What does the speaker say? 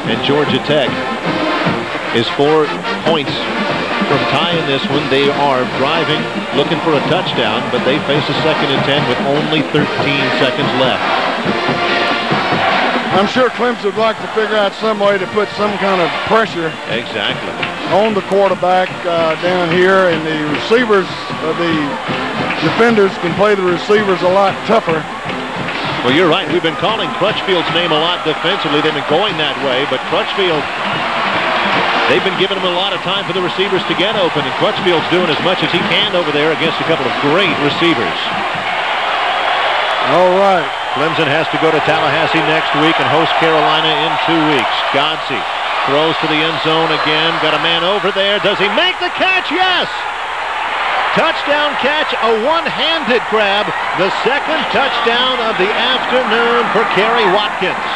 And Georgia Tech is 4 points from tying this one. They are driving, looking for a touchdown, but they face a 2nd and 10 with only 13 seconds left. I'm sure Clemson would like to figure out some way to put some kind of pressure on the quarterback down here, and the receivers, the defenders can play the receivers a lot tougher. Well, you're right. We've been calling Crutchfield's name a lot defensively. They've been going that way, but Crutchfield, they've been giving him a lot of time for the receivers to get open, and Crutchfield's doing as much as he can over there against a couple of great receivers. All right. Clemson has to go to Tallahassee next week and host Carolina in 2 weeks. Godsey throws to the end zone again. Got a man over there. Does he make the catch? Yes! Touchdown catch, a one-handed grab. The 2nd touchdown of the afternoon for Kerry Watkins.